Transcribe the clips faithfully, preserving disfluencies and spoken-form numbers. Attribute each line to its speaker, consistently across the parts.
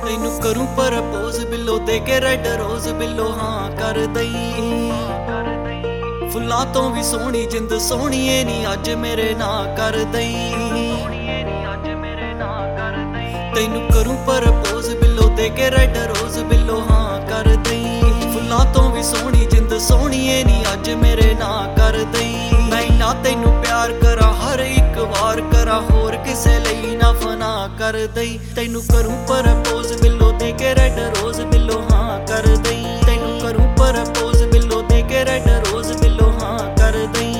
Speaker 1: ਤੈਨੂੰ ਕਰੂੰ ਪ੍ਰਪੋਜ਼ ਬਿੱਲੋ ਦੇ ਕੇ ਰੈਡ ਰੋਜ਼ ਬਿੱਲੋ ਹਾਂ ਕਰ ਦਈ। ਫੁੱਲਾਂ ਤੋਂ ਵੀ ਸੋਹਣੀ ਜਿੰਦ ਸੋਹਣੀਏ ਨੀ ਅੱਜ ਮੇਰੇ ਨਾਂ ਕਰ ਦਈ। ਤੈਨੂੰ ਕਰੂੰ ਪ੍ਰਪੋਜ਼ ਬਿੱਲੋ ਦੇ ਕੇ ਰੈਡ ਰੋਜ਼ ਬਿੱਲੋ ਹਾਂ ਕਰ ਦਈ। ਫੁੱਲਾਂ ਤੋਂ ਵੀ ਸੋਹਣੀ ਜਿੰਦ ਸੋਹਣੀਏ ਨੀ ਅੱਜ ਮੇਰੇ ਨਾਂ ਕਰ ਦਈ। ਮੈਂ ਨਾ ਤੈਨੂੰ ਪਿਆਰ ਕਰਾਂ ਹਰ ਇੱਕ ਵਾਰ ਕਰਾਂ ਹੋਰ ਕਿਸੇ ਲਈ ਨਾ ਫਨਾ ਕਰ ਦਈ। ਤੈਨੂੰ ਕਰੂੰ ਪ੍ਰਪੋਜ਼ ਬਿੱਲੋ ਦੇ ਕੇ ਰੈਡ ਰੋਜ਼ ਬਿੱਲੋ ਹਾਂ ਕਰ ਦਈ। ਤੈਨੂੰ ਕਰੂੰ ਪ੍ਰਪੋਜ਼ ਬਿੱਲੋ ਦੇ ਕੇ ਰੈਡ ਰੋਜ਼ ਬਿੱਲੋ ਹਾਂ ਕਰ ਦਈ।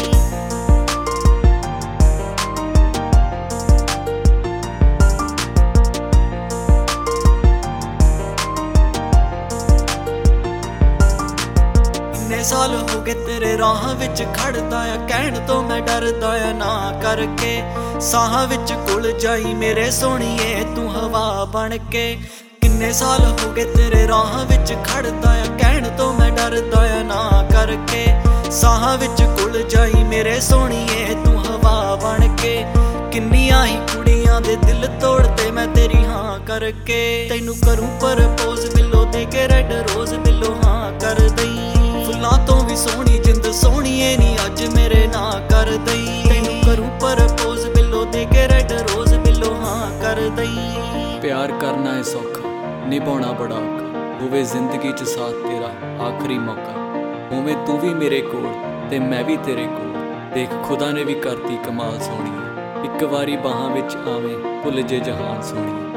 Speaker 1: ਕਿੰਨੇ ਸਾਲ ਹੋ ਗਏ ਤੇਰੇ ਰਾਹਾਂ ਵਿੱਚ ਖੜਦਾ ਆ, ਕਹਿਣ ਤੋਂ ਮੈਂ ਡਰਦਾ ਆ ਨਾ ਕਰਕੇ। ਸਾਹਾਂ ਵਿੱਚ ਘੁਲ ਜਾਈ ਮੇਰੇ ਸੋਹਣੀਏ ਤੂੰ ਹਵਾ ਬਣ ਕੇ। ਕਿੰਨੇ ਸਾਲ ਹੋ ਗਏ ਤੇਰੇ ਰਾਹਾਂ ਵਿੱਚ ਖੜਦਾ ਆ, ਕਹਿਣ ਤੋਂ ਮੈਂ ਡਰਦਾ ਆ ਨਾ ਕਰਕੇ। ਸਾਹਾਂ ਵਿੱਚ ਘੁਲ ਜਾਈ ਮੇਰੇ ਸੋਹਣੀਏ ਤੂੰ ਹਵਾ ਬਣ ਕੇ। ਕਿੰਨੀਆਂ ਹੀ ਕੁੜੀਆਂ ਦੇ ਦਿਲ ਤੋੜਦੇ ਮੈਂ ਤੇਰੀ ਹਾਂ ਕਰਕੇ। ਤੈਨੂੰ ਕਰੂੰ ਪ੍ਰਪੋਜ਼ ਬਿੱਲੋ ਦੇ ਕੇ ਰੈਡ ਰੋਜ਼ ਬਿੱਲੋ ਹਾਂ ਕਰ ਦਈ। ਫੁੱਲਾਂ ਤੋਂ ਵੀ ਸੋਹਣੀ ਜਿੰਦ ਸੋਹਣੀਏ ਨੀ ਅੱਜ ਮੇਰੇ ਨਾਂ ਕਰ ਦਈ। ਤੈਨੂੰ ਕਰੂੰ ਪ੍ਰਪੋਜ਼ ਬਿੱਲੋ ਦੇ ਕੇ ਰੈਡ ਰੋਜ਼ ਬਿੱਲੋ ਹਾਂ ਕਰ ਦਈ।
Speaker 2: ਪਿਆਰ ਕਰਨਾ ਹੈ ਸੌਖਾ, ਨਿਭਾਉਣਾ ਬੜਾ ਔਖਾ। ਹੋਵੇ ਜ਼ਿੰਦਗੀ 'ਚ ਸਾਥ ਤੇਰਾ ਆਖਰੀ ਮੌਕਾ। ਹੋਵੇਂ ਤੂੰ ਵੀ ਮੇਰੇ ਕੋਲ ਤੇ ਮੈਂ ਵੀ ਤੇਰੇ ਕੋਲ। ਦੇਖ ਖੁਦਾ ਨੇ ਵੀ ਕਰਤੀ ਕਮਾਲ ਸੋਹਣੀ। ਇੱਕ ਵਾਰੀ ਬਾਹਾਂ ਵਿੱਚ ਆਵੇਂ ਭੁੱਲ ਜੇ ਜਹਾਨ ਸੋਹਣੀ।